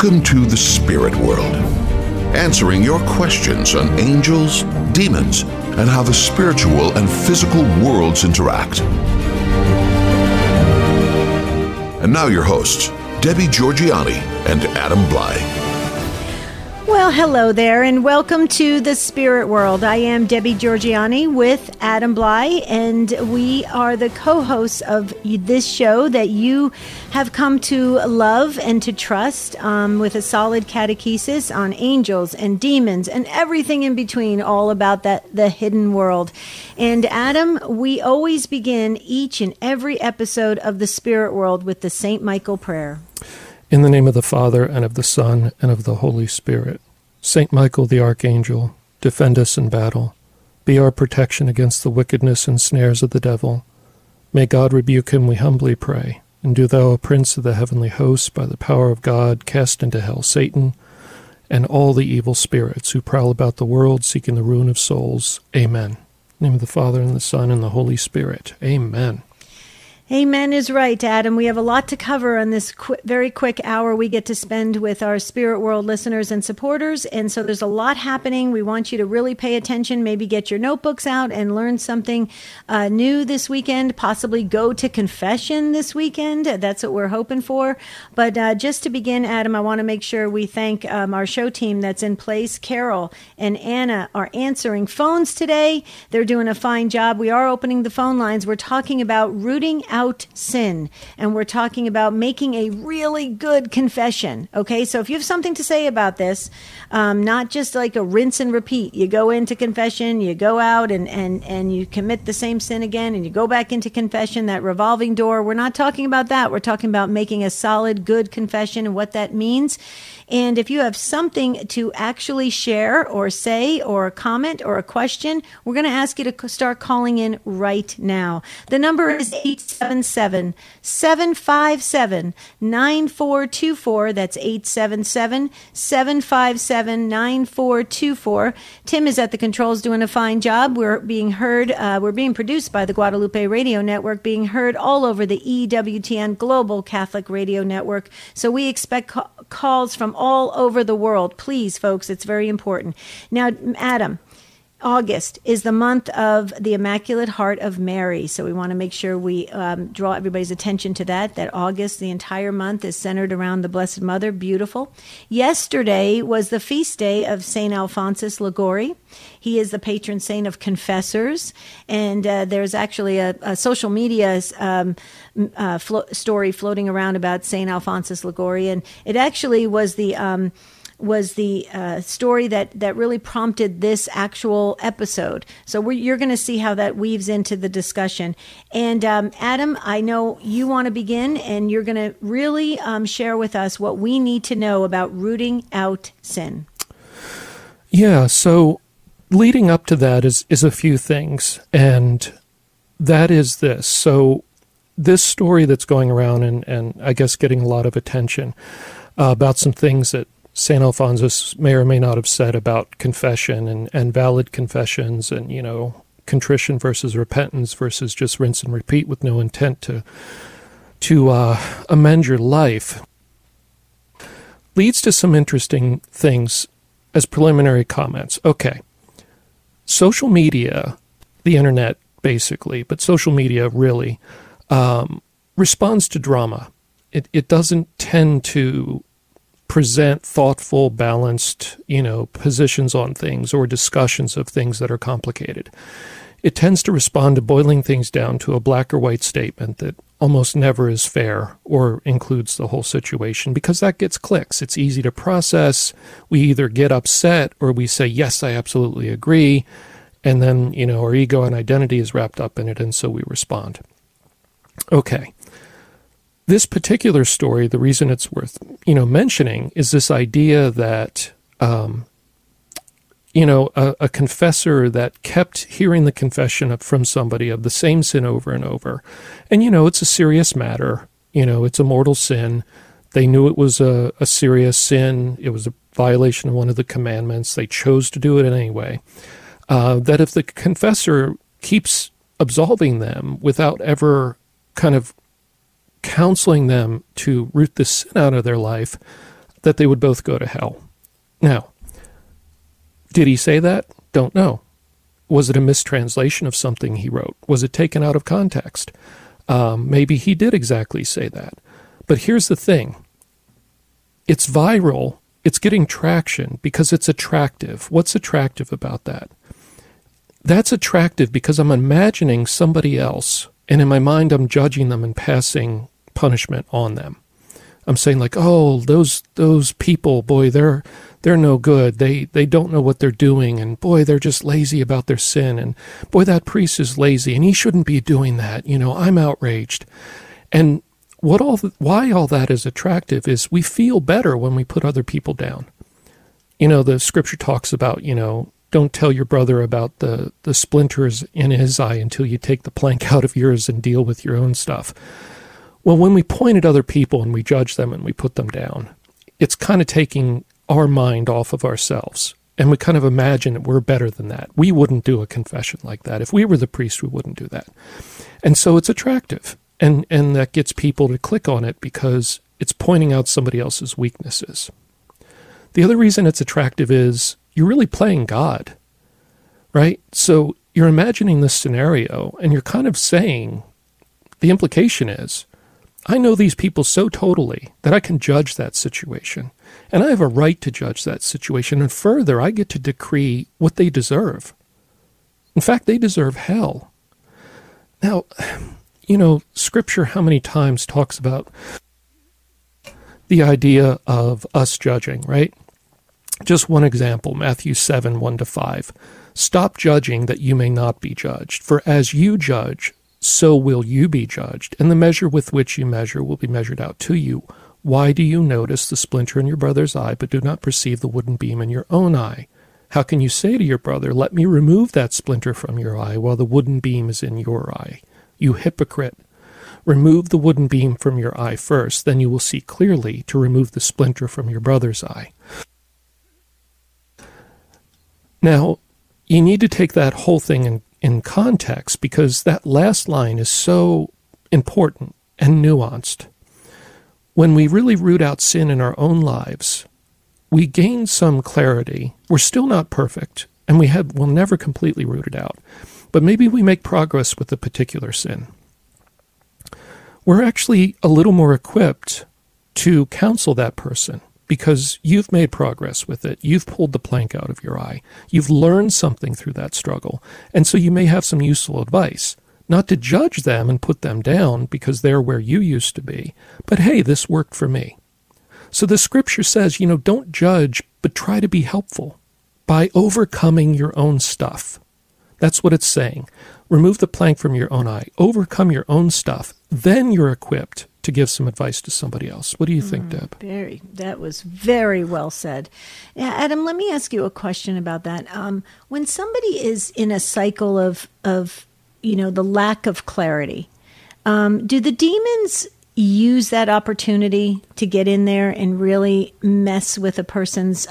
Welcome to the spirit world, answering your questions on angels, demons, and how the spiritual and physical worlds interact. And now your hosts, Debbie Georgianni and Adam Bly. Well, hello there, and welcome to the Spirit World. I am Debbie Georgianni with Adam Bly, and we are the co-hosts of this show that you have come to love and to trust, with a solid catechesis on angels and demons and everything in between, all about the hidden world. And Adam, we always begin each and every episode of the Spirit World with the St. Michael prayer. In the name of the Father, and of the Son, and of the Holy Spirit. Saint Michael the Archangel, defend us in battle. Be our protection against the wickedness and snares of the devil. May God rebuke him, we humbly pray. And do thou, O Prince of the heavenly hosts, by the power of God, cast into hell Satan and all the evil spirits who prowl about the world, seeking the ruin of souls. Amen. In the name of the Father, and the Son, and the Holy Spirit. Amen. Amen is right, Adam. We have a lot to cover on this very quick hour we get to spend with our Spirit World listeners and supporters. And so there's a lot happening. We want you to really pay attention, maybe get your notebooks out and learn something new this weekend, possibly go to confession this weekend. That's what we're hoping for. But just to begin, Adam, I want to make sure we thank our show team that's in place. Carol and Anna are answering phones today. They're doing a fine job. We are opening the phone lines. We're talking about rooting out sin, and we're talking about making a really good confession. Okay, so if you have something to say about this, not just like a rinse and repeat, you go into confession, you go out and you commit the same sin again, and you go back into confession, that revolving door. We're not talking about that. We're talking about making a solid, good confession and what that means. And if you have something to actually share or say or a comment or a question, we're going to ask you to start calling in right now. The number is 877-757-9424. That's 877-757-9424. Tim is at the controls doing a fine job. We're being heard. We're being produced by the Guadalupe Radio Network, being heard all over the EWTN Global Catholic Radio Network. So we expect calls from all over the world. Please, folks, it's very important. Now, Adam, August is the month of the Immaculate Heart of Mary. So we want to make sure we draw everybody's attention to that August, the entire month, is centered around the Blessed Mother. Beautiful. Yesterday was the feast day of St. Alphonsus Liguori. He is the patron saint of confessors. And there's actually a social media story floating around about St. Alphonsus Liguori. And it actually was the story that really prompted this actual episode. So you're going to see how that weaves into the discussion. And Adam, I know you want to begin, and you're going to really share with us what we need to know about rooting out sin. Yeah, so leading up to that is a few things, and that is this. So this story that's going around and I guess getting a lot of attention about some things that St. Alphonsus may or may not have said about confession and valid confessions and, contrition versus repentance versus just rinse and repeat with no intent to amend your life, leads to some interesting things as preliminary comments. Okay, social media, the internet basically, but social media really responds to drama. It doesn't tend to present thoughtful, balanced, positions on things or discussions of things that are complicated. It tends to respond to boiling things down to a black or white statement that almost never is fair or includes the whole situation, because that gets clicks. It's easy to process. We either get upset or we say, yes, I absolutely agree. And then, our ego and identity is wrapped up in it, and so we respond. Okay. This particular story, the reason it's worth, mentioning is this idea that, a confessor that kept hearing the confession from somebody of the same sin over and over. And, it's a serious matter. It's a mortal sin. They knew it was a serious sin. It was a violation of one of the commandments. They chose to do it anyway. That if the confessor keeps absolving them without ever kind of counseling them to root the sin out of their life, that they would both go to hell. Now, did he say that? Don't know. Was it a mistranslation of something he wrote? Was it taken out of context? Maybe he did exactly say that. But here's the thing. It's viral. It's getting traction because it's attractive. What's attractive about that? That's attractive because I'm imagining somebody else, and in my mind I'm judging them and passing punishment on them. I'm saying like, oh, those people, boy, they're no good. They don't know what they're doing, and boy, they're just lazy about their sin, and boy, that priest is lazy, and he shouldn't be doing that. I'm outraged. And why all that is attractive is we feel better when we put other people down. The scripture talks about, don't tell your brother about the splinters in his eye until you take the plank out of yours and deal with your own stuff. Well, when we point at other people and we judge them and we put them down, it's kind of taking our mind off of ourselves. And we kind of imagine that we're better than that. We wouldn't do a confession like that. If we were the priest, we wouldn't do that. And so it's attractive. And that gets people to click on it because it's pointing out somebody else's weaknesses. The other reason it's attractive is you're really playing God, right? So you're imagining this scenario and you're kind of saying, the implication is, I know these people so totally that I can judge that situation. And I have a right to judge that situation. And further, I get to decree what they deserve. In fact, they deserve hell. Now, Scripture how many times talks about the idea of us judging, right? Just one example, Matthew 7, 1-5. Stop judging that you may not be judged. For as you judge, so will you be judged, and the measure with which you measure will be measured out to you. Why do you notice the splinter in your brother's eye, but do not perceive the wooden beam in your own eye? How can you say to your brother, let me remove that splinter from your eye, while the wooden beam is in your eye? You hypocrite! Remove the wooden beam from your eye first, then you will see clearly to remove the splinter from your brother's eye. Now, you need to take that whole thing in context, because that last line is so important and nuanced. When we really root out sin in our own lives, we gain some clarity. We're still not perfect, and we'll never completely root it out. But maybe we make progress with a particular sin. We're actually a little more equipped to counsel that person because you've made progress with it. You've pulled the plank out of your eye. You've learned something through that struggle. And so you may have some useful advice. Not to judge them and put them down because they're where you used to be. But hey, this worked for me. So the scripture says, don't judge, but try to be helpful by overcoming your own stuff. That's what it's saying. Remove the plank from your own eye. Overcome your own stuff. Then you're equipped to give some advice to somebody else. What do you think, Deb? That was very well said. Yeah, Adam, let me ask you a question about that. When somebody is in a cycle of the lack of clarity, do the demons use that opportunity to get in there and really mess with a person's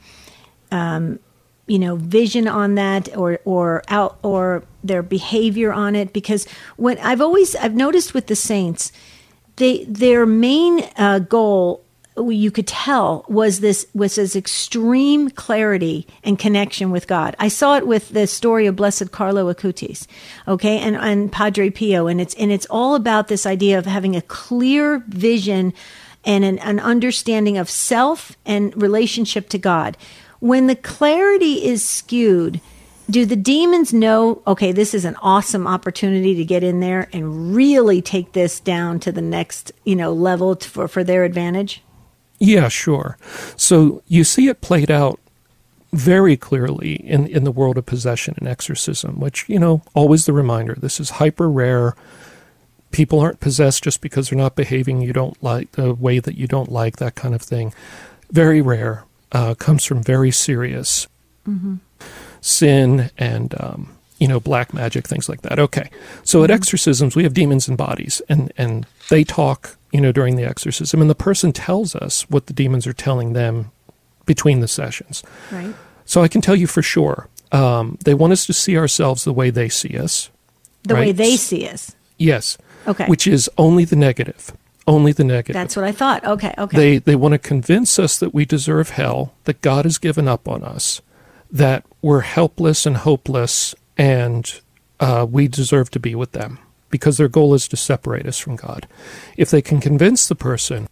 vision on that or their behavior on it? Because when I've noticed with the saints, their main goal, you could tell, was this extreme clarity and connection with God. I saw it with the story of Blessed Carlo Acutis, okay, and Padre Pio, and it's all about this idea of having a clear vision and an understanding of self and relationship to God. When the clarity is skewed, do the demons know, okay, this is an awesome opportunity to get in there and really take this down to the next, level for their advantage? Yeah, sure. So you see it played out very clearly in the world of possession and exorcism, which, always the reminder, this is hyper rare. People aren't possessed just because they're not behaving you don't like, the way that you don't like, that kind of thing. Very rare. Comes from very serious sin and, black magic, things like that. Okay. So at exorcisms, we have demons in bodies, and they talk, during the exorcism, and the person tells us what the demons are telling them between the sessions. Right. So I can tell you for sure, they want us to see ourselves the way they see us. The way they see us? Yes. Okay. Which is only the negative. Only the negative. That's what I thought. Okay. They want to convince us that we deserve hell, that God has given up on us, that we're helpless and hopeless, and we deserve to be with them, because their goal is to separate us from God. If they can convince the person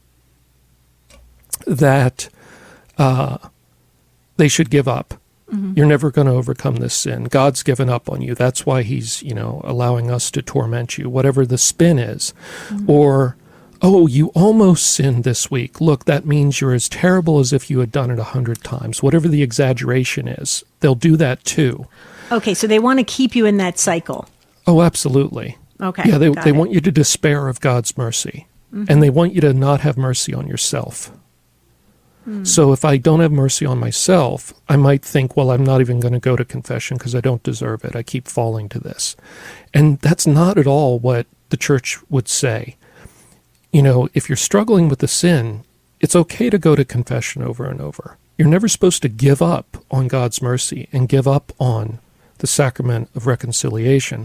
that they should give up, you're never going to overcome this sin. God's given up on you. That's why he's, allowing us to torment you, whatever the spin is. Or, oh, you almost sinned this week. Look, that means you're as terrible as if you had done it 100 times. Whatever the exaggeration is, they'll do that too. Okay, so they want to keep you in that cycle. Oh, absolutely. Okay. Yeah, they want you to despair of God's mercy. And they want you to not have mercy on yourself. So if I don't have mercy on myself, I might think, well, I'm not even going to go to confession because I don't deserve it. I keep falling to this. And that's not at all what the church would say. If you're struggling with the sin, it's okay to go to confession over and over. You're never supposed to give up on God's mercy and give up on the sacrament of reconciliation.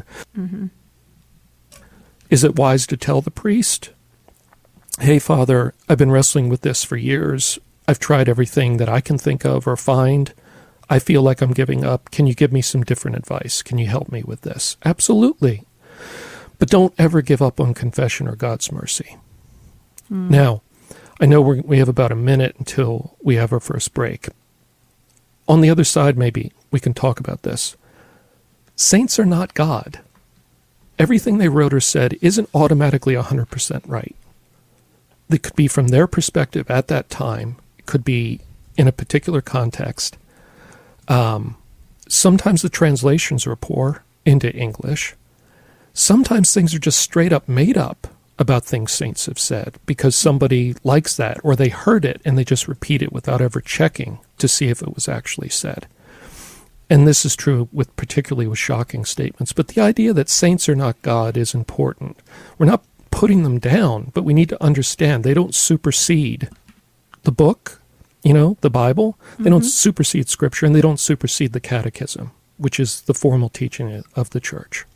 Is it wise to tell the priest, hey, Father, I've been wrestling with this for years. I've tried everything that I can think of or find. I feel like I'm giving up. Can you give me some different advice? Can you help me with this? Absolutely. But don't ever give up on confession or God's mercy. Now, I know we have about a minute until we have our first break. On the other side, maybe we can talk about this. Saints are not God. Everything they wrote or said isn't automatically 100% right. It could be from their perspective at that time. It could be in a particular context. Sometimes the translations are poor into English. Sometimes things are just straight up made up about things saints have said because somebody likes that, or they heard it and they just repeat it without ever checking to see if it was actually said. And this is true particularly with shocking statements. But the idea that saints are not God is important. We're not putting them down, but we need to understand they don't supersede the book, the Bible. They don't supersede Scripture, and they don't supersede the Catechism, which is the formal teaching of the Church.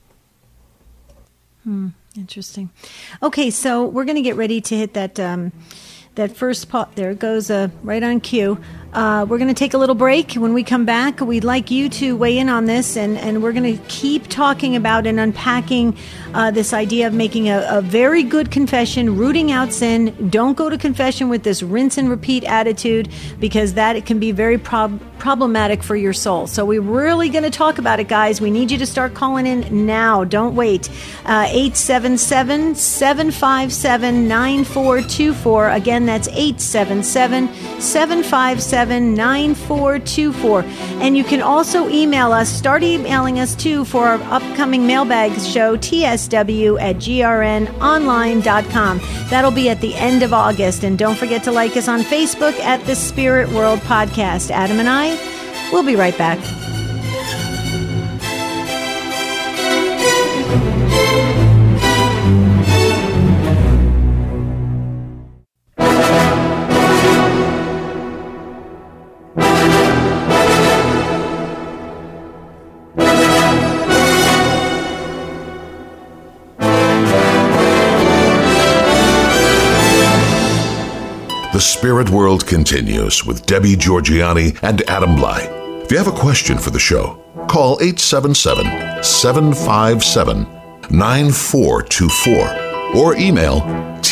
Interesting. Okay, so we're going to get ready to hit that first part. There it goes, right on cue. We're going to take a little break. When we come back, we'd like you to weigh in on this, and we're going to keep talking about and unpacking this idea of making a very good confession, rooting out sin. Don't go to confession with this rinse and repeat attitude, because it can be very problematic for your soul. So we're really going to talk about it, guys. We need you to start calling in now. Don't wait. 877-757-9424. Again, that's 877-757-9424. And you can also email us. Start emailing us, too, for our upcoming mailbag show, tsw@grnonline.com. That'll be at the end of August. And don't forget to like us on Facebook at The Spirit World Podcast. Adam and I will be right back. The Spirit World continues with Debbie Georgianni and Adam Blai. If you have a question for the show, call 877-757-9424 or email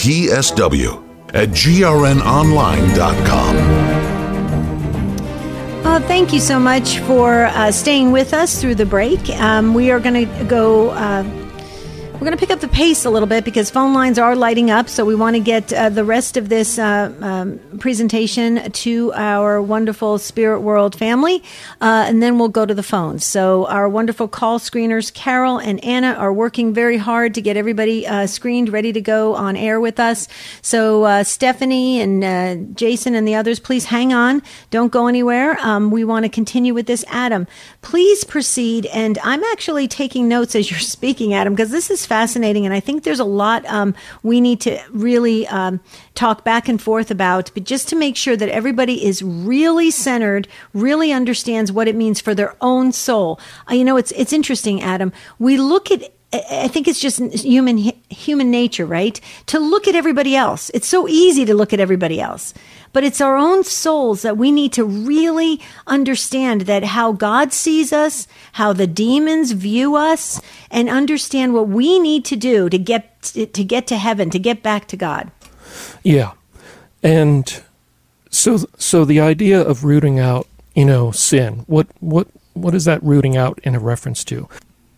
tsw@grnonline.com. Thank you so much for staying with us through the break. We are going to go... We're going to pick up the pace a little bit because phone lines are lighting up, so we want to get the rest of this presentation to our wonderful Spirit World family, and then we'll go to the phones. So our wonderful call screeners, Carol and Anna, are working very hard to get everybody screened, ready to go on air with us. So Stephanie and Jason and the others, please hang on. Don't go anywhere. We want to continue with this. Adam, please proceed. And I'm actually taking notes as you're speaking, Adam, because this is fascinating, and I think there's a lot we need to really talk back and forth about, but just to make sure that everybody is really centered, really understands what it means for their own soul. It's interesting, Adam. We look at I think it's just human nature, right? To look at everybody else. It's so easy to look at everybody else. But it's our own souls that we need to really understand that how God sees us, how the demons view us, and understand what we need to do to get to heaven, to get back to God. Yeah. And so the idea of rooting out, sin, what is that rooting out in a reference to?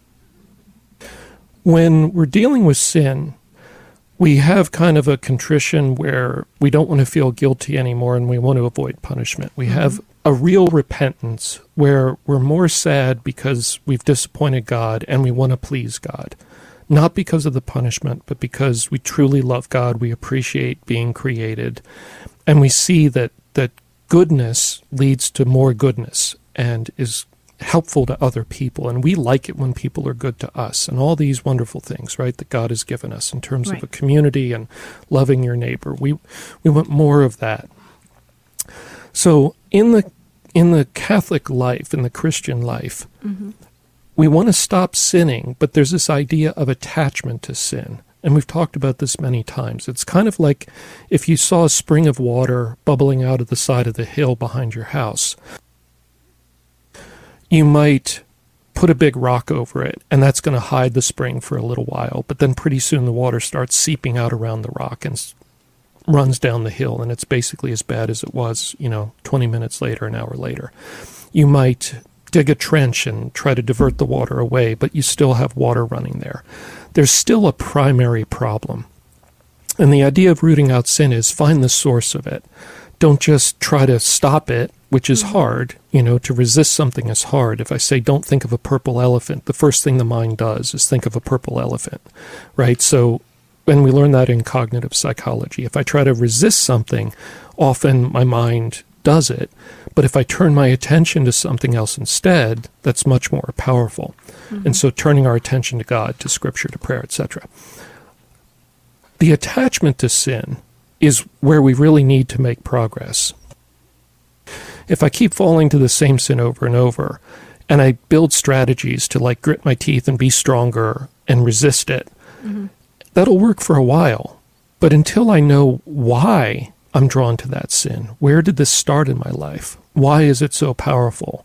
When we're dealing with sin, we have kind of a contrition where we don't want to feel guilty anymore and we want to avoid punishment. We have a real repentance where we're more sad because we've disappointed God and we want to please God. Not because of the punishment, but because we truly love God, we appreciate being created, and we see that goodness leads to more goodness and is helpful to other people, and we like it when people are good to us, and all these wonderful things, right, that God has given us in terms of a community and loving your neighbor. We want more of that. So in the Catholic life, in the Christian life, we want to stop sinning, but there's this idea of attachment to sin. And we've talked about this many times. It's kind of like if you saw a spring of water bubbling out of the side of the hill behind your house. You might put a big rock over it, and that's going to hide the spring for a little while. But then pretty soon the water starts seeping out around the rock and runs down the hill, and it's basically as bad as it was, 20 minutes later, an hour later. You might dig a trench and try to divert the water away, but you still have water running there. There's still a primary problem. And the idea of rooting out sin is find the source of it. Don't just try to stop it, which is hard. To resist something is hard. If I say don't think of a purple elephant, the first thing the mind does is think of a purple elephant, right? So when we learn that in cognitive psychology, if I try to resist something, often my mind does it. But if I turn my attention to something else instead, that's much more powerful. And so turning our attention to God, to Scripture, to prayer, etc. The attachment to sin is where we really need to make progress. If I keep falling to the same sin over and over, and I build strategies to grit my teeth and be stronger and resist it, that'll work for a while. But until I know why I'm drawn to that sin, where did this start in my life? Why is it so powerful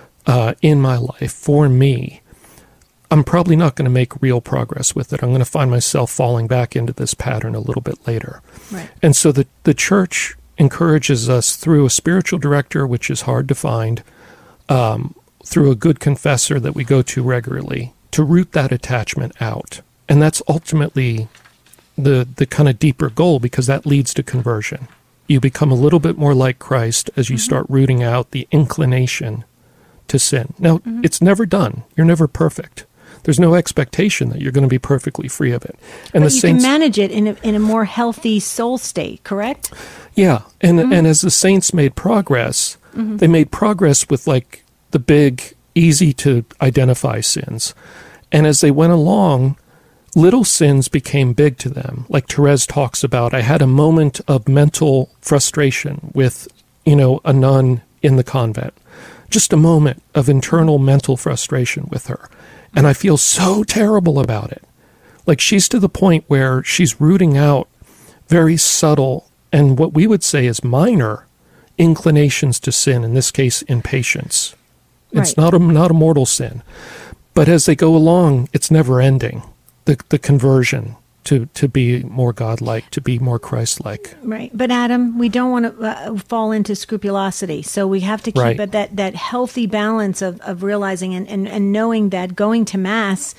in my life for me? I'm probably not going to make real progress with it. I'm going to find myself falling back into this pattern a little bit later. Right. And so the church encourages us through a spiritual director, which is hard to find, through a good confessor that we go to regularly, to root that attachment out. And that's ultimately the kind of deeper goal, because that leads to conversion. You become a little bit more like Christ as you start rooting out the inclination to sin. Now, it's never done. You're never perfect. There's no expectation that you're going to be perfectly free of it. And but you can manage it in a more healthy soul state, correct? Yeah, and as the saints made progress, they made progress with the big, easy to identify sins. And as they went along, little sins became big to them. Like Therese talks about, I had a moment of mental frustration with, a nun in the convent. Just a moment of internal mental frustration with her. And I feel so terrible about it. She's to the point where she's rooting out very subtle and what we would say is minor inclinations to sin, in this case, impatience. It's not a mortal sin. But as they go along, it's never ending. The conversion to be more God-like, to be more Christ-like. Right. But Adam, we don't want to fall into scrupulosity. So we have to keep that healthy balance of realizing and knowing that going to Mass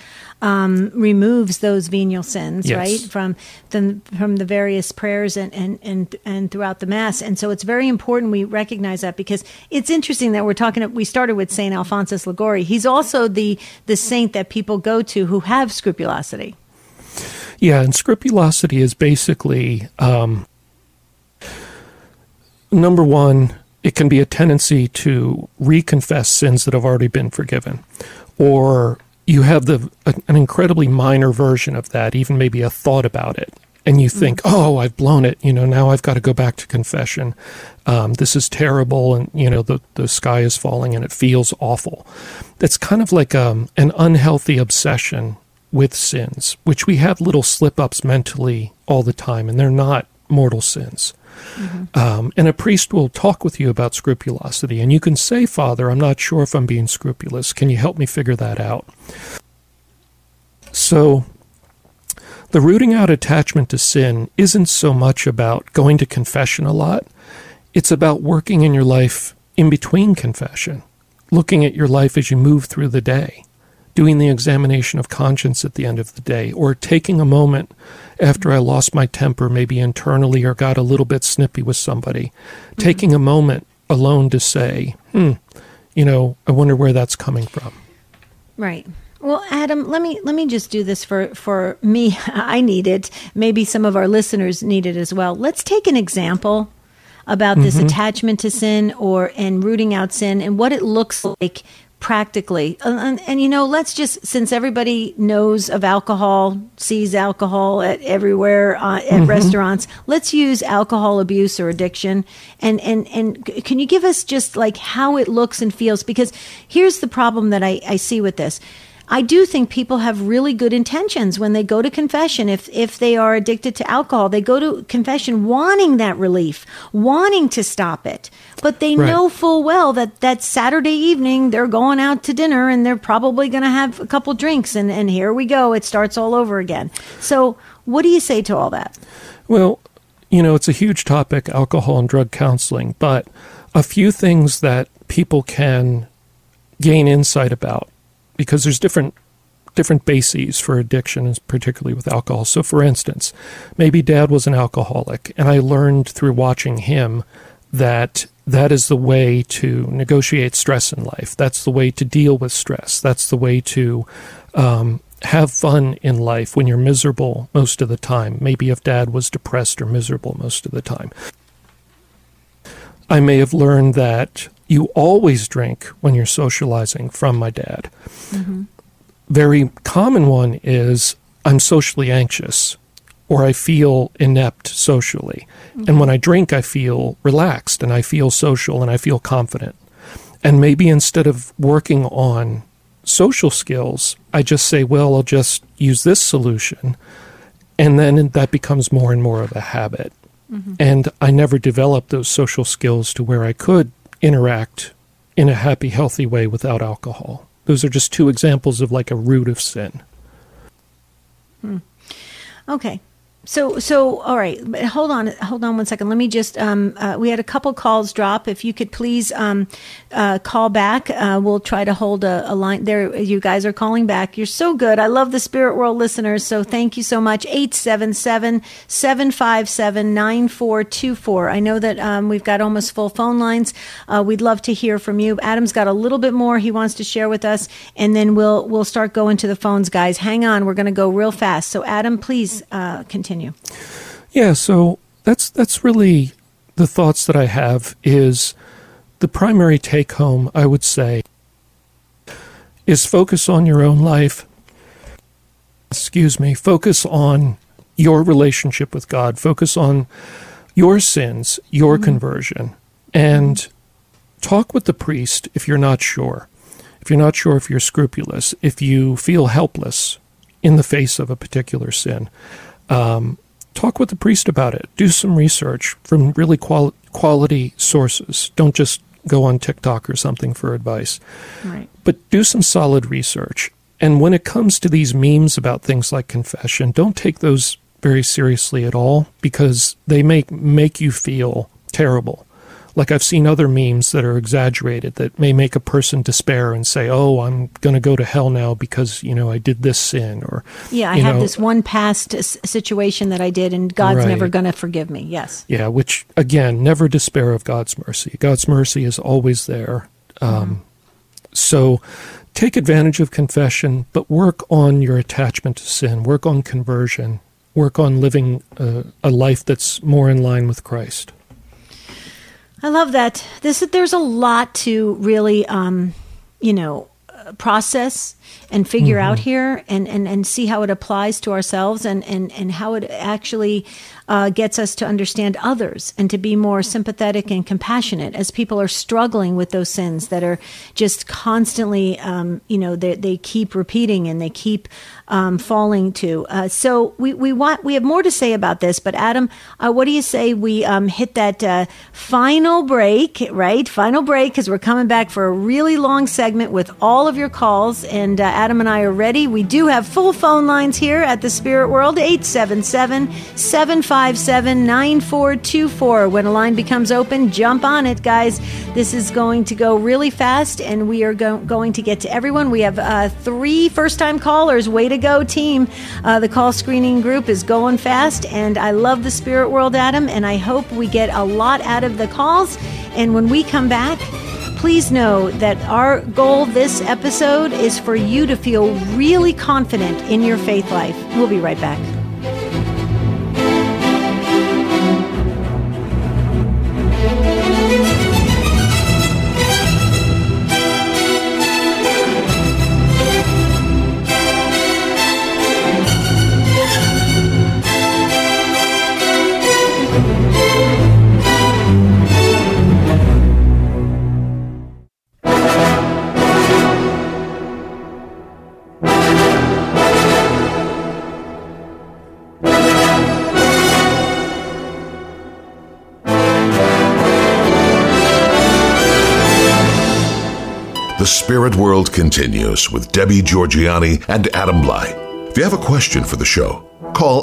removes those venial sins, right? From the various prayers and throughout the Mass. And so it's very important we recognize that, because it's interesting that we started with St. Alphonsus Liguori. He's also the saint that people go to who have scrupulosity. Yeah, and scrupulosity is basically, number one, it can be a tendency to reconfess sins that have already been forgiven. Or you have an incredibly minor version of that, even maybe a thought about it. And you think, I've blown it. Now I've got to go back to confession. This is terrible. And, the sky is falling and it feels awful. It's kind of like an unhealthy obsession with sins, which we have little slip-ups mentally all the time, and they're not mortal sins. And a priest will talk with you about scrupulosity, and you can say, Father, I'm not sure if I'm being scrupulous. Can you help me figure that out? So the rooting out attachment to sin isn't so much about going to confession a lot. It's about working in your life in between confession, looking at your life as you move through the day, doing the examination of conscience at the end of the day, or taking a moment after I lost my temper, maybe internally, or got a little bit snippy with somebody, taking a moment alone to say, I wonder where that's coming from. Right. Well, Adam, let me just do this for me. I need it. Maybe some of our listeners need it as well. Let's take an example about this attachment to sin and rooting out sin and what it looks like practically. And let's just, since everybody knows of alcohol, sees alcohol everywhere at restaurants, let's use alcohol abuse or addiction. And can you give us just like how it looks and feels? Because here's the problem that I see with this. I do think people have really good intentions when they go to confession. If they are addicted to alcohol, they go to confession wanting that relief, wanting to stop it. But they know full well that Saturday evening they're going out to dinner and they're probably going to have a couple drinks. And here we go. It starts all over again. So what do you say to all that? Well, it's a huge topic, alcohol and drug counseling, but a few things that people can gain insight about, because there's different bases for addiction, particularly with alcohol. So, for instance, maybe Dad was an alcoholic, and I learned through watching him that is the way to negotiate stress in life. That's the way to deal with stress. That's the way to have fun in life when you're miserable most of the time. Maybe if Dad was depressed or miserable most of the time. I may have learned that you always drink when you're socializing from my dad. Very common one is I'm socially anxious or I feel inept socially. And when I drink, I feel relaxed and I feel social and I feel confident. And maybe instead of working on social skills, I just say, well, I'll just use this solution. And then that becomes more and more of a habit. And I never developed those social skills to where I could interact in a happy, healthy way without alcohol. Those are just two examples of like a root of sin. Okay. So, all right, hold on 1 second. Let me just, we had a couple calls drop. If you could please call back. We'll try to hold a line there. You guys are calling back. You're so good. I love the Spirit World listeners. So thank you so much. 877-757-9424. I know that we've got almost full phone lines. We'd love to hear from you. Adam's got a little bit more he wants to share with us, and then we'll start going to the phones, guys. Hang on. We're going to go real fast. So Adam, please continue. Yeah, so that's really the thoughts that I have. Is the primary take home, I would say, is focus on your own life. Focus on your relationship with God. Focus on your sins, your conversion, and talk with the priest if you're not sure. If you're not sure if you're scrupulous, if you feel helpless in the face of a particular sin. Talk with the priest about it. Do some research from really quality sources. Don't just go on TikTok or something for advice. Right. But do some solid research. And when it comes to these memes about things like confession, don't take those very seriously at all, because they make you feel terrible. Like I've seen other memes that are exaggerated that may make a person despair and say, oh, I'm going to go to hell now because, I did this sin. Or yeah, I have this one past situation that I did and God's never going to forgive me. Yes. Yeah, which, again, never despair of God's mercy. God's mercy is always there. So take advantage of confession, but work on your attachment to sin. Work on conversion. Work on living a life that's more in line with Christ. I love that. There's a lot to really, process and figure out here and see how it applies to ourselves and how it actually gets us to understand others and to be more sympathetic and compassionate as people are struggling with those sins that are just constantly, they keep repeating and they keep falling to. So we have more to say about this, but Adam, what do you say we hit that final break, right? Final break, because we're coming back for a really long segment with all of your calls, and Adam and I are ready. We do have full phone lines here at the Spirit World, 877-757-9424. When a line becomes open, jump on it, guys. This is going to go really fast, and we are going to get to everyone. We have 3 first-time callers. Way to go, team. The call screening group is going fast, and I love the Spirit World, Adam, and I hope we get a lot out of the calls. And when we come back, please know that our goal this episode is for you to feel really confident in your faith life. We'll be right back. The Spirit World continues with Debbie Georgianni and Adam Blai. If you have a question for the show, call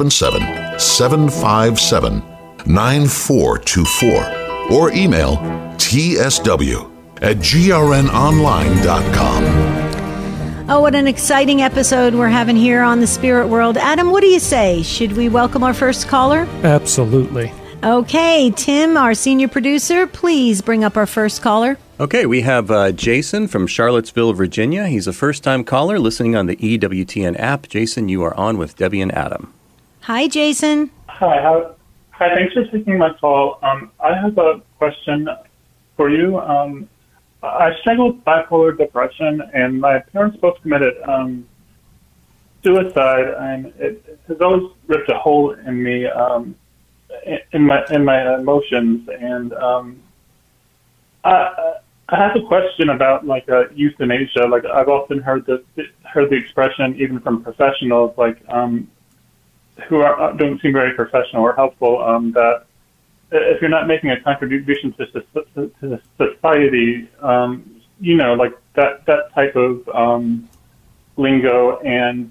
877-757-9424 or email tsw@grnonline.com. Oh, what an exciting episode we're having here on the Spirit World. Adam, what do you say? Should we welcome our first caller? Absolutely. Okay, Tim, our senior producer, please bring up our first caller. Okay, we have Jason from Charlottesville, Virginia. He's a first-time caller listening on the EWTN app. Jason, you are on with Debbie and Adam. Hi, Jason. Hi, thanks for taking my call. I have a question for you. I struggle with bipolar depression, and my parents both committed suicide, and it has always ripped a hole in me, in my emotions. And I have a question about euthanasia. Like, I've often heard the expression, even from professionals, who don't seem very professional or helpful, that if you're not making a contribution to society, that type of lingo and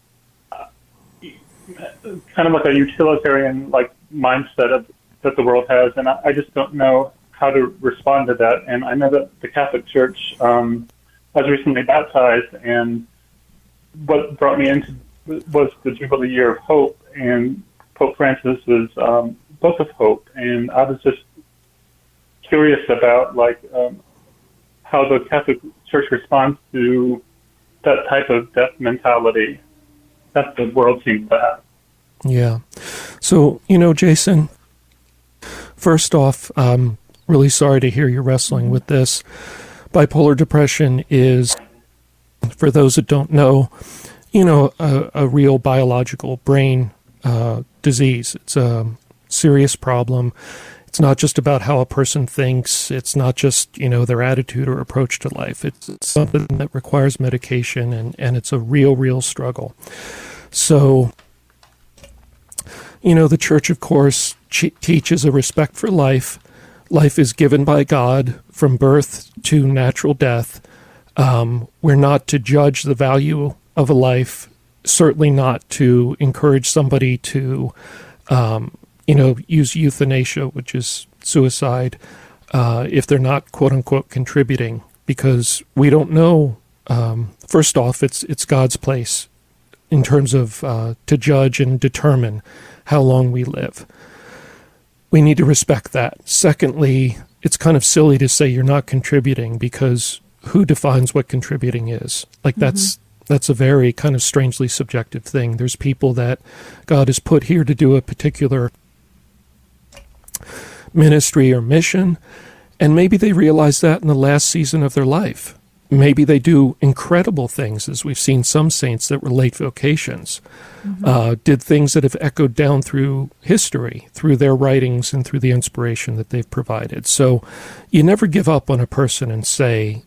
kind of like a utilitarian mindset that the world has, and I just don't know how to respond to that. And I know that the Catholic Church was recently baptized, and what brought me into was the Jubilee Year of Hope and Pope Francis's Book of Hope, and I was just curious about how the Catholic Church responds to that type of death mentality that the world seems to have. Yeah. So, Jason, first off, really sorry to hear you're wrestling with this. Bipolar depression is, for those that don't know, a real biological brain disease. It's a serious problem. It's not just about how a person thinks. It's not just, their attitude or approach to life. It's something that requires medication, and it's a real struggle. So, the Church, of course, teaches a respect for life. Life is given by God from birth to natural death. We're not to judge the value of a life, certainly not to encourage somebody to, use euthanasia, which is suicide, if they're not, quote unquote, contributing, because we don't know. First off, it's God's place in terms of to judge and determine how long we live. We need to respect that. Secondly, it's kind of silly to say you're not contributing, because who defines what contributing is? That's a very kind of strangely subjective thing. There's people that God has put here to do a particular ministry or mission, and maybe they realize that in the last season of their life. maybe they do incredible things, as we've seen some saints that were late vocations, did things that have echoed down through history, through their writings and through the inspiration that they've provided. So you never give up on a person and say,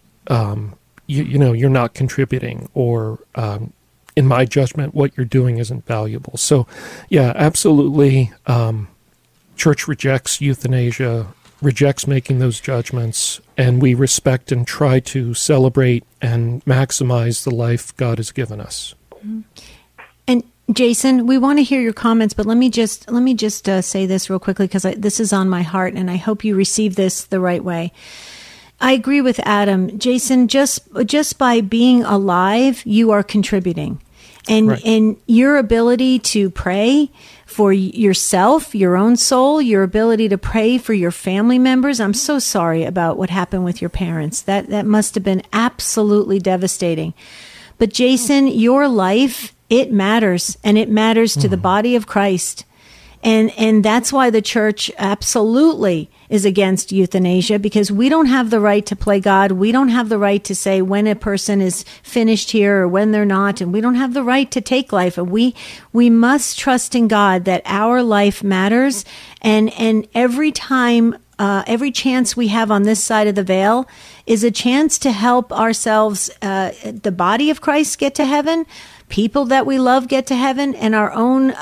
you're not contributing, or in my judgment, what you're doing isn't valuable. So, yeah, absolutely. Church rejects euthanasia, rejects making those judgments, and we respect and try to celebrate and maximize the life God has given us. And Jason, we want to hear your comments, but let me just say this real quickly, because this is on my heart, and I hope you receive this the right way. I agree with Adam. Jason, just by being alive, you are contributing. And right. and your ability to pray for yourself, your own soul, your ability to pray for your family members. I'm so sorry about what happened with your parents. That must have been absolutely devastating. But Jason, your life, it matters, and it matters to the body of Christ. And that's why the church absolutely is against euthanasia, because we don't have the right to play God. We don't have the right to say when a person is finished here or when they're not, and we don't have the right to take life. And we must trust in God that our life matters. And every time, every chance we have on this side of the veil is a chance to help ourselves, the body of Christ, get to heaven, people that we love get to heaven, and our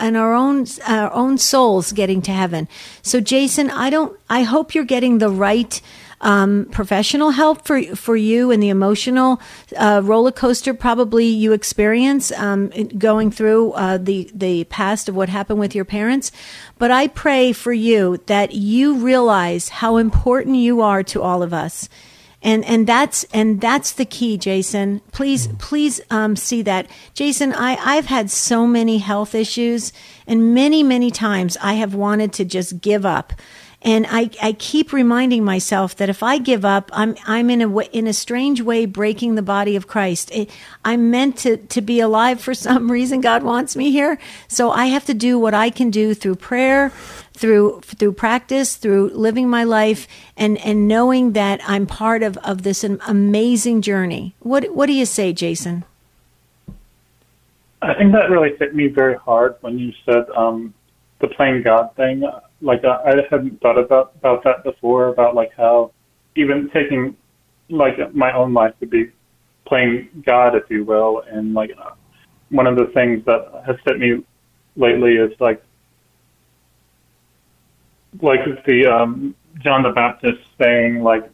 own souls getting to heaven. So Jason, I hope you're getting the right professional help for you, and the emotional roller coaster probably you experience going through the past of what happened with your parents. But I pray for you that you realize how important you are to all of us. And that's the key, Jason. Please see that. Jason, I've had so many health issues, and many times I have wanted to just give up. And I keep reminding myself that if I give up, I'm in a strange way breaking the body of Christ. I'm meant to be alive for some reason. God wants me here. So I have to do what I can do through prayer, through practice, through living my life, and knowing that I'm part of this amazing journey. What do you say, Jason? I think that really hit me very hard when you said the playing God thing. Like I hadn't thought about that before, about like how even taking like my own life to be playing God, if you will. And like one of the things that has hit me lately is like the John the Baptist saying like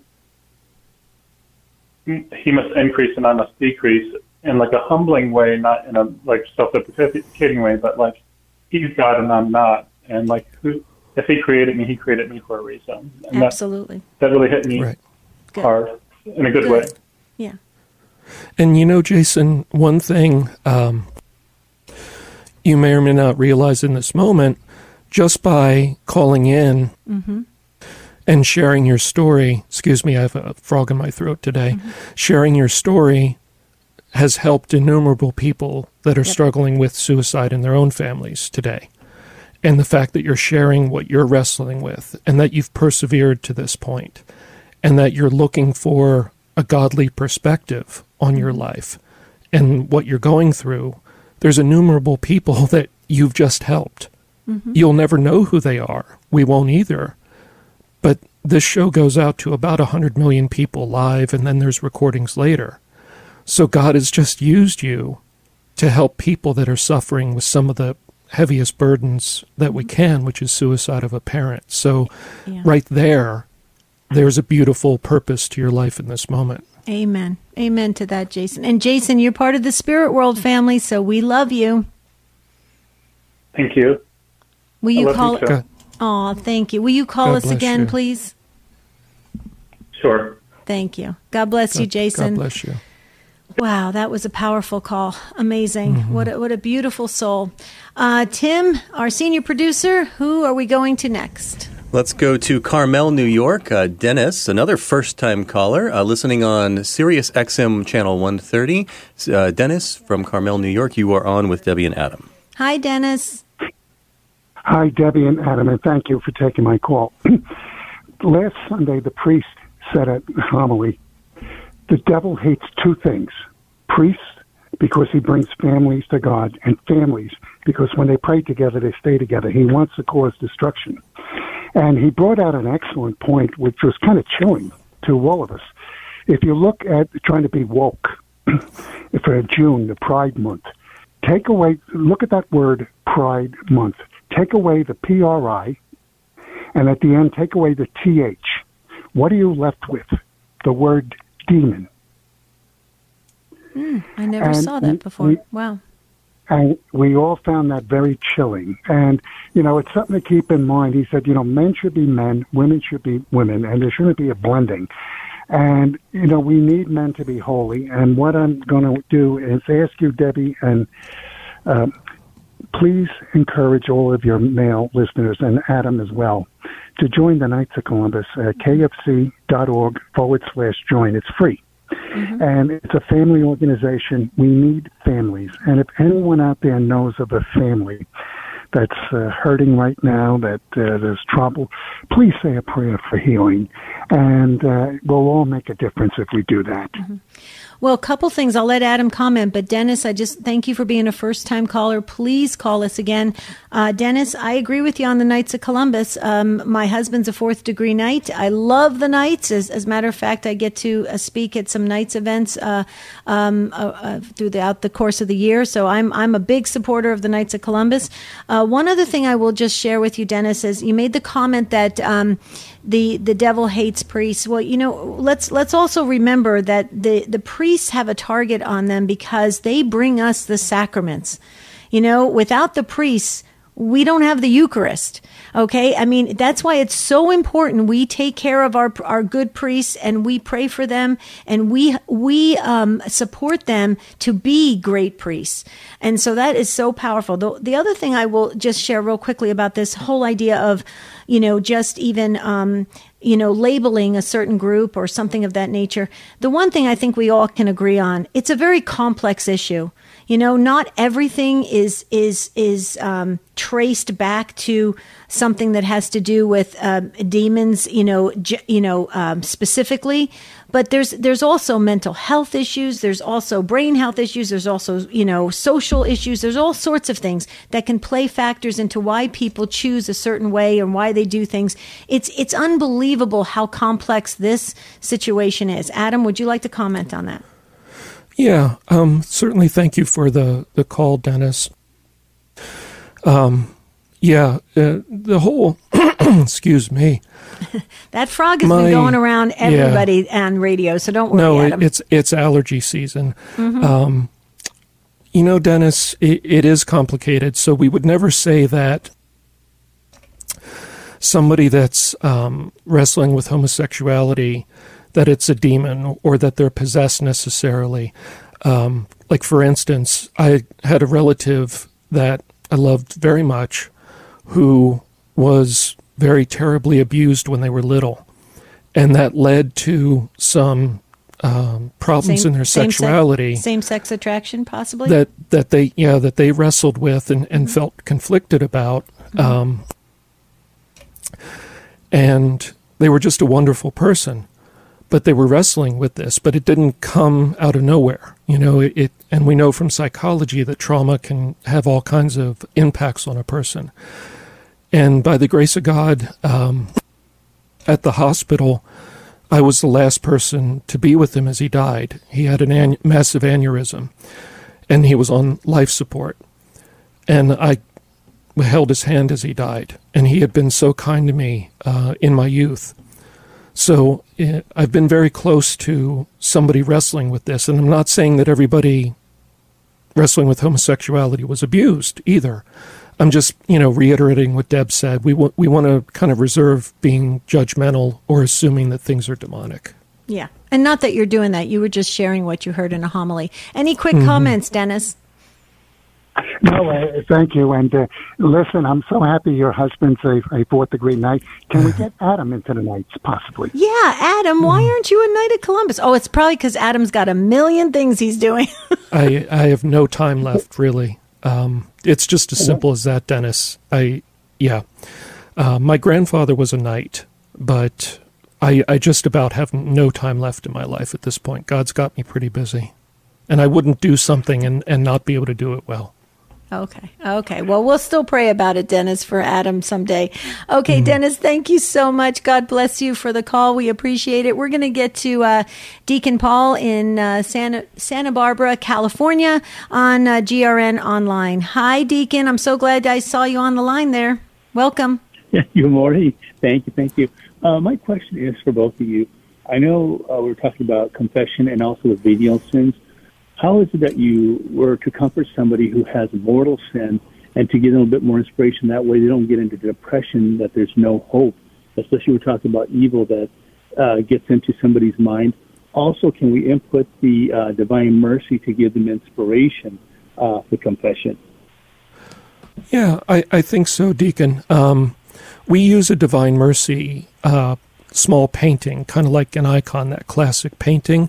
he must increase and I must decrease, in like a humbling way, not in a like self-deprecating way, but like he's God and I'm not, and like if he created me for a reason. And absolutely. That really hit me right. hard in a good way. Yeah. And Jason, one thing you may or may not realize in this moment, just by calling in and sharing your story, excuse me, I have a frog in my throat today, sharing your story has helped innumerable people that are struggling with suicide in their own families today. And the fact that you're sharing what you're wrestling with, and that you've persevered to this point, and that you're looking for a godly perspective on your life and what you're going through, there's innumerable people that you've just helped. You'll never know who they are. We won't either. But this show goes out to about 100 million people live, and then there's recordings later. So God has just used you to help people that are suffering with some of the heaviest burdens that we can, which is suicide of a parent. So right there's a beautiful purpose to your life in this moment. Amen. Amen to that, Jason. And Jason, you're part of the Spirit World family, so we love you. Thank you. Will you call? God. Oh, thank you. Will you call us again, you. please? Sure. Thank you. God bless you, Jason. God bless you. Wow, that was a powerful call. Amazing. What a beautiful soul. Tim, our senior producer, who are we going to next? Let's go to Carmel, New York. Dennis, another first-time caller, listening on Sirius XM Channel 130. Dennis from Carmel, New York, you are on with Debbie and Adam. Hi, Dennis. Hi, Debbie and Adam, and thank you for taking my call. Last Sunday, the priest said at homily, The devil hates two things: priests, because he brings families to God, and families, because when they pray together, they stay together. He wants to cause destruction. And he brought out an excellent point, which was kind of chilling to all of us. If you look at trying to be woke for June, the Pride Month, look at that word Pride Month. Take away the PRI, and at the end, take away the TH. What are you left with? The word demon. I never saw that before. Wow. And we all found that very chilling. And, it's something to keep in mind. He said, men should be men, women should be women, and there shouldn't be a blending. And, we need men to be holy. And what I'm going to do is ask you, Debbie, and please encourage all of your male listeners, and Adam as well, to join the Knights of Columbus at kfc.org/join. It's free. And it's a family organization. We need families. And if anyone out there knows of a family that's hurting right now, that there's trouble, please say a prayer for healing. And we'll all make a difference if we do that. Well, a couple things. I'll let Adam comment, but Dennis, I just thank you for being a first-time caller. Please call us again. Dennis, I agree with you on the Knights of Columbus. My husband's a fourth-degree Knight. I love the Knights. As a matter of fact, I get to speak at some Knights events throughout the course of the year, so I'm a big supporter of the Knights of Columbus. One other thing I will just share with you, Dennis, is you made the comment that the devil hates priests. Well, let's also remember that the priests have a target on them because they bring us the sacraments. Without the priests, we don't have the Eucharist. Okay? I mean, that's why it's so important we take care of our good priests, and we pray for them, and we support them to be great priests. And so that is so powerful. The other thing I will just share real quickly about this whole idea of, just even, labeling a certain group or something of that nature. The one thing I think we all can agree on, it's a very complex issue. Not everything is traced back to something that has to do with demons, specifically. But there's also mental health issues. There's also brain health issues. There's also, social issues. There's all sorts of things that can play factors into why people choose a certain way and why they do things. It's unbelievable how complex this situation is. Adam, would you like to comment on that? Yeah, certainly. Thank you for the call, Dennis. The whole, excuse me. That frog has been going around everybody on radio, so don't worry, Adam. It's allergy season. Dennis, it is complicated, so we would never say that somebody that's wrestling with homosexuality, that it's a demon or that they're possessed necessarily. Like, for instance, I had a relative that I loved very much who was very terribly abused when they were little. And that led to some problems in their sexuality. Same-sex attraction, possibly? That they wrestled with and felt conflicted about. And they were just a wonderful person. But they were wrestling with this, but it didn't come out of nowhere. And we know from psychology that trauma can have all kinds of impacts on a person. And by the grace of God, at the hospital, I was the last person to be with him as he died. He had a massive aneurysm, and he was on life support. And I held his hand as he died, and he had been so kind to me in my youth. So I've been very close to somebody wrestling with this, and I'm not saying that everybody wrestling with homosexuality was abused either. I'm just, reiterating what Deb said. We want to kind of reserve being judgmental or assuming that things are demonic. Yeah, and not that you're doing that. You were just sharing what you heard in a homily. Any quick comments, Dennis? No, thank you. And listen, I'm so happy your husband's a fourth-degree Knight. Can we get Adam into the Knights, possibly? Yeah, Adam, why aren't you a Knight of Columbus? Oh, it's probably because Adam's got a million things he's doing. I have no time left, really. It's just as simple as that, Dennis. My grandfather was a Knight, but I just about have no time left in my life at this point. God's got me pretty busy. And I wouldn't do something and not be able to do it well. Okay. Well, we'll still pray about it, Dennis, for Adam someday. Okay, Dennis, thank you so much. God bless you for the call. We appreciate it. We're going to get to Deacon Paul in Santa Barbara, California on GRN Online. Hi, Deacon. I'm so glad I saw you on the line there. Welcome. Good morning. Thank you. My question is for both of you. I know we're talking about confession and also the venial sins. How is it that you were to comfort somebody who has mortal sin and to give them a bit more inspiration? That way they don't get into depression, that there's no hope, especially we're talking about evil that gets into somebody's mind. Also, can we input the divine mercy to give them inspiration for confession? Yeah, I think so, Deacon. We use a divine mercy small painting, kind of like an icon, that classic painting.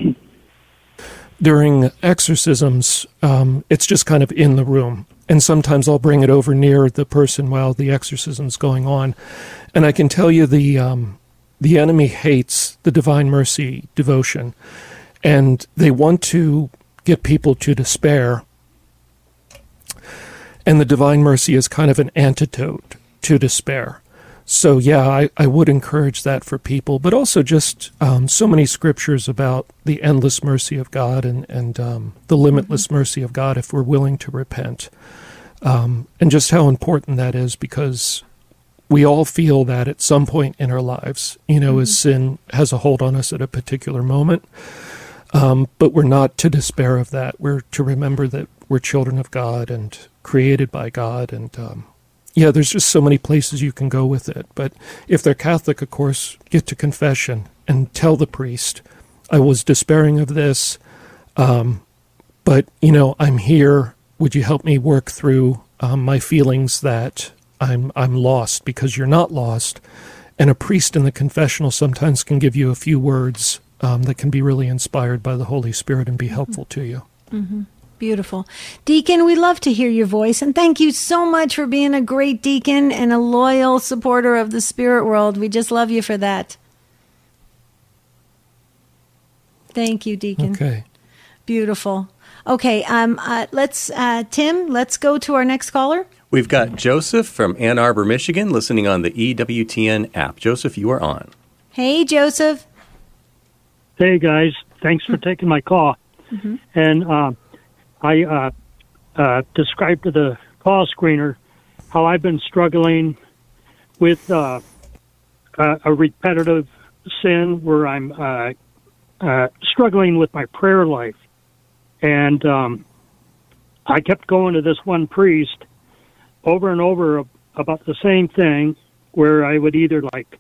During exorcisms, it's just kind of in the room. And sometimes I'll bring it over near the person while the exorcism's going on. And I can tell you the enemy hates the divine mercy devotion. And they want to get people to despair. And the divine mercy is kind of an antidote to despair. So, yeah, I would encourage that for people, but also just so many scriptures about the endless mercy of God and the limitless mercy of God if we're willing to repent, and just how important that is, because we all feel that at some point in our lives, as sin has a hold on us at a particular moment, but we're not to despair of that. We're to remember that we're children of God and created by God, and yeah, there's just so many places you can go with it. But if they're Catholic, of course, get to confession and tell the priest, I was despairing of this, but, I'm here. Would you help me work through my feelings that I'm lost, because you're not lost. And a priest in the confessional sometimes can give you a few words that can be really inspired by the Holy Spirit and be helpful to you. Mm-hmm. Beautiful. Deacon, we love to hear your voice, and thank you so much for being a great deacon and a loyal supporter of the spirit world. We just love you for that. Thank you, Deacon. Okay. Beautiful. Okay, Tim, let's go to our next caller. We've got Joseph from Ann Arbor, Michigan, listening on the EWTN app. Joseph, you are on. Hey, Joseph. Hey, guys. Thanks for taking my call. Mm-hmm. And I described to the call screener how I've been struggling with a repetitive sin where I'm struggling with my prayer life. And I kept going to this one priest over and over about the same thing, where I would either, like,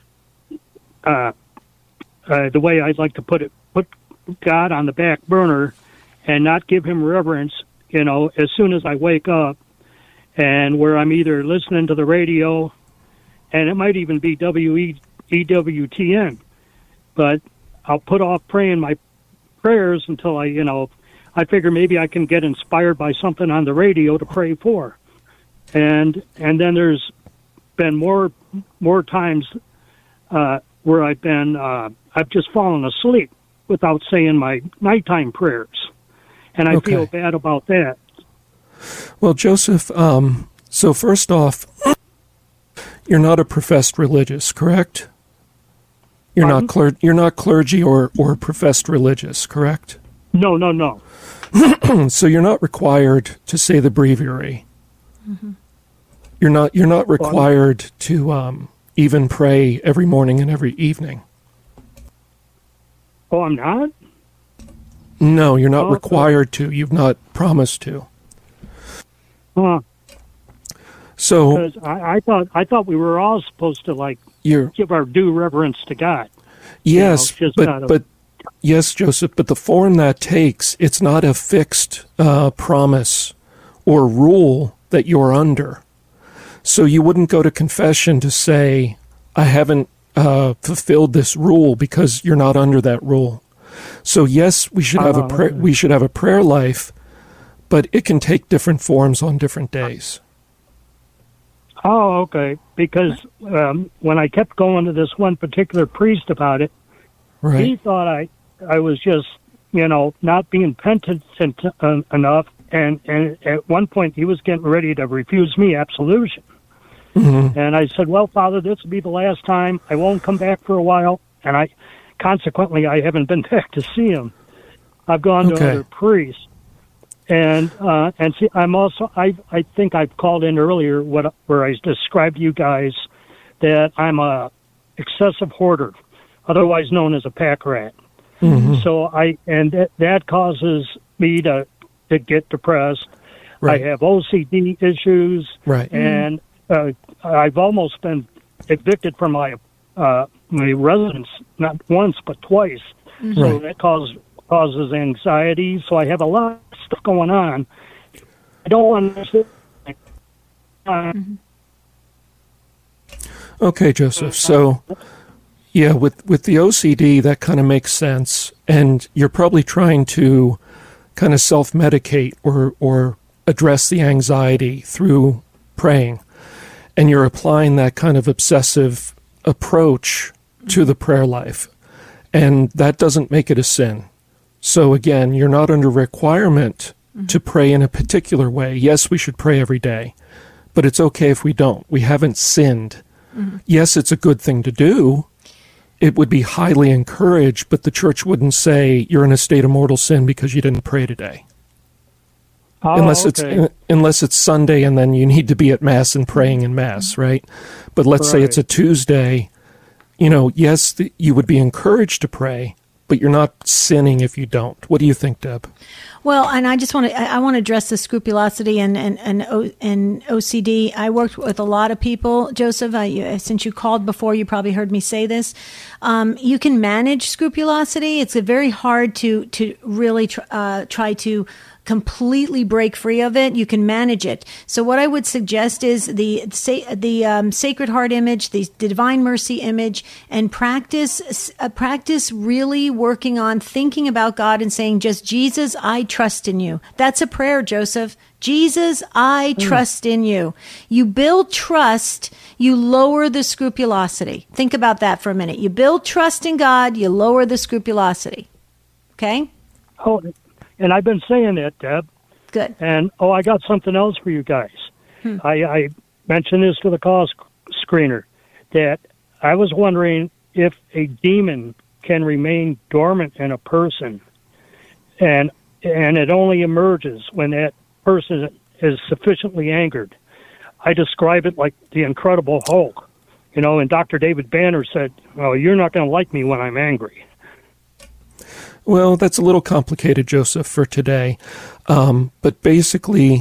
the way I'd like to put it, put God on the back burner and not give him reverence, as soon as I wake up, and where I'm either listening to the radio, and it might even be EWTN, but I'll put off praying my prayers until I figure maybe I can get inspired by something on the radio to pray for. And then there's been more times where I've just fallen asleep without saying my nighttime prayers. And I feel bad about that. Well, Joseph, so first off, you're not a professed religious, correct? You're not clergy or professed religious, correct? No. So you're not required to say the breviary. Mm-hmm. You're not required to even pray every morning and every evening. Oh, I'm not? No, you're not required to. You've not promised to. So because I thought we were all supposed to give our due reverence to God. Yes, but yes, Joseph. But the form that takes, it's not a fixed promise or rule that you're under. So you wouldn't go to confession to say, I haven't fulfilled this rule, because you're not under that rule. So yes, we should have we should have a prayer life, but it can take different forms on different days. Oh, okay. Because when I kept going to this one particular priest about it, Right. he thought I was just, not being penitent enough. And at one point, he was getting ready to refuse me absolution. Mm-hmm. And I said, well, Father, this will be the last time. I won't come back for a while. And consequently, I haven't been back to see him. I've gone to other priests. And see, I'm also, I think I've called in earlier where I described to you guys that I'm a excessive hoarder, otherwise known as a pack rat. Mm-hmm. So that causes me to get depressed. Right. I have OCD issues. Right. And I've almost been evicted from my residence, not once, but twice. Mm-hmm. So that causes anxiety. So I have a lot of stuff going on. I don't want to sit. Okay, Joseph. So, yeah, with the OCD, that kind of makes sense. And you're probably trying to kind of self-medicate or address the anxiety through praying. And you're applying that kind of obsessive approach to the prayer life. And that doesn't make it a sin. So again, you're not under requirement to pray in a particular way. Yes, we should pray every day, but it's okay if we don't. We haven't sinned. Yes, it's a good thing to do. It would be highly encouraged, but the church wouldn't say you're in a state of mortal sin because you didn't pray today. Unless it's Sunday and then you need to be at Mass and praying in Mass, right? But let's say it's a Tuesday, yes, you would be encouraged to pray, but you're not sinning if you don't. What do you think, Deb? Well, and I just want to address the scrupulosity and OCD. I worked with a lot of people, Joseph. Since you called before, you probably heard me say this. You can manage scrupulosity. It's very hard to really try to completely break free of it. You can manage it. So what I would suggest is the Sacred Heart image, the Divine Mercy image, and practice really working on thinking about God and saying, just Jesus, I trust in you. That's a prayer, Joseph. Jesus, I trust in you. You build trust, you lower the scrupulosity. Think about that for a minute. You build trust in God, you lower the scrupulosity. Okay? Oh, and I've been saying that, Deb. Good. And, I got something else for you guys. I mentioned this to the call screener, that I was wondering if a demon can remain dormant in a person, and it only emerges when that person is sufficiently angered. I describe it like the Incredible Hulk. And Dr. David Banner said, well, you're not going to like me when I'm angry. Well, that's a little complicated, Joseph, for today. But basically,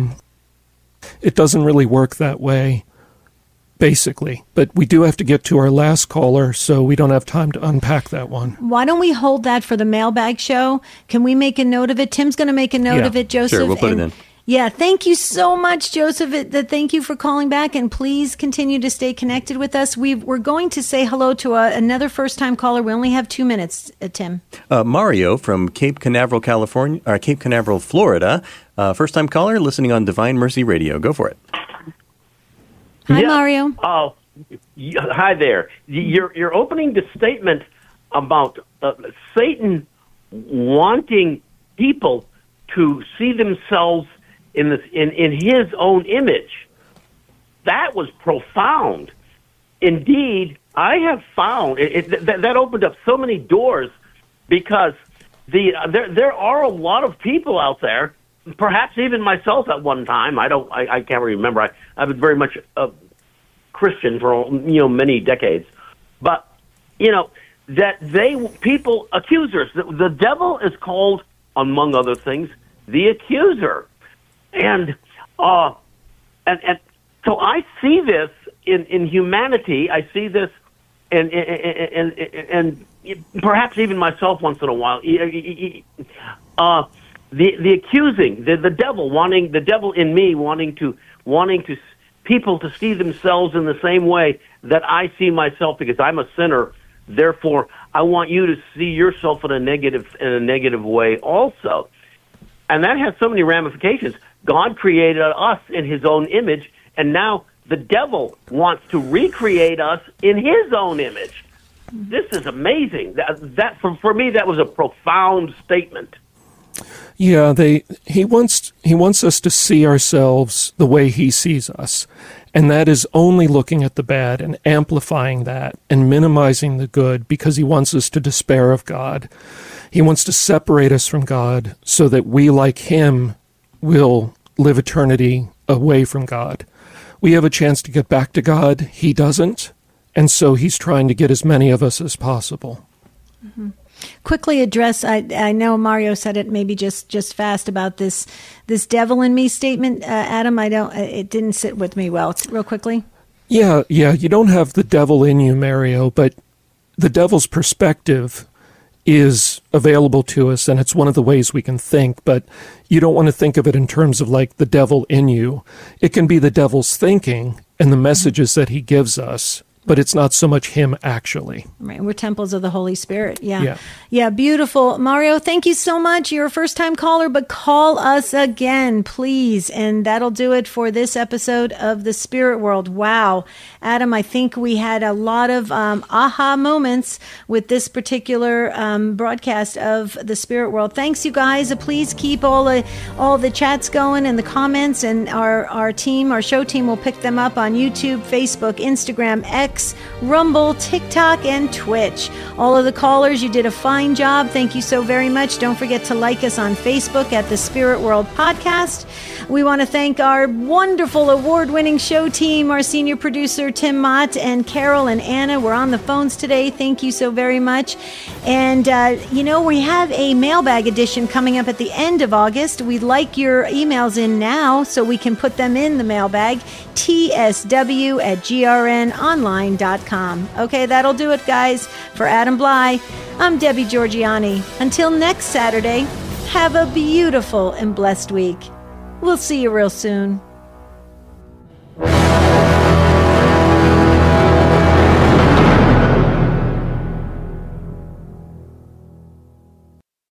it doesn't really work that way, basically. But we do have to get to our last caller, so we don't have time to unpack that one. Why don't we hold that for the mailbag show? Can we make a note of it? Tim's going to make a note of it, Joseph. Sure, we'll put it in. Yeah, thank you so much, Joseph. Thank you for calling back, and please continue to stay connected with us. We're going to say hello to another first-time caller. We only have 2 minutes, Tim. Mario from Cape Canaveral, Cape Canaveral, Florida. First-time caller, listening on Divine Mercy Radio. Go for it. Hi, Mario. Oh, hi there. Your opening statement about Satan wanting people to see themselves in his own image, that was profound. Indeed, I have found that opened up so many doors, because there are a lot of people out there, perhaps even myself at one time. I can't remember. I've been very much a Christian for many decades, but that people accusers. The devil is called, among other things, the accuser. And so I see this in humanity. I see this and perhaps even myself once in a while. The accusing, the devil wanting, the devil in me wanting to people to see themselves in the same way that I see myself, because I'm a sinner. Therefore, I want you to see yourself in a negative way also. And that has so many ramifications. God created us in his own image, and now the devil wants to recreate us in his own image. This is amazing. That for me, that was a profound statement. Yeah, he wants us to see ourselves the way he sees us. And that is only looking at the bad and amplifying that and minimizing the good, because he wants us to despair of God. He wants to separate us from God so that we, like him, will live eternity away from God. We have a chance to get back to God. He doesn't. And so he's trying to get as many of us as possible. Mm-hmm. Quickly address, I know Mario said it maybe just fast about this devil in me statement. Adam, it didn't sit with me well. Real quickly. Yeah, you don't have the devil in you, Mario, but the devil's perspective is available to us, and it's one of the ways we can think, but you don't want to think of it in terms of like the devil in you. It can be the devil's thinking and the messages that he gives us, but it's not so much him actually. Right, we're temples of the Holy Spirit. Yeah, beautiful. Mario, thank you so much. You're a first-time caller, but call us again, please. And that'll do it for this episode of The Spirit World. Wow. Adam, I think we had a lot of aha moments with this particular broadcast of The Spirit World. Thanks, you guys. Please keep all the chats going and the comments, and our show team will pick them up on YouTube, Facebook, Instagram, X, Rumble, TikTok, and Twitch. All of the callers, you did a fine job. Thank you so very much. Don't forget to like us on Facebook at The Spirit World Podcast. We want to thank our wonderful award-winning show team, our senior producer, Tim Mott, and Carol and Anna. We're on the phones today. Thank you so very much. And, we have a mailbag edition coming up at the end of August. We'd like your emails in now so we can put them in the mailbag, tsw@grnonline.com. Okay, that'll do it, guys. For Adam Bly, I'm Debbie Georgiani. Until next Saturday, have a beautiful and blessed week. We'll see you real soon.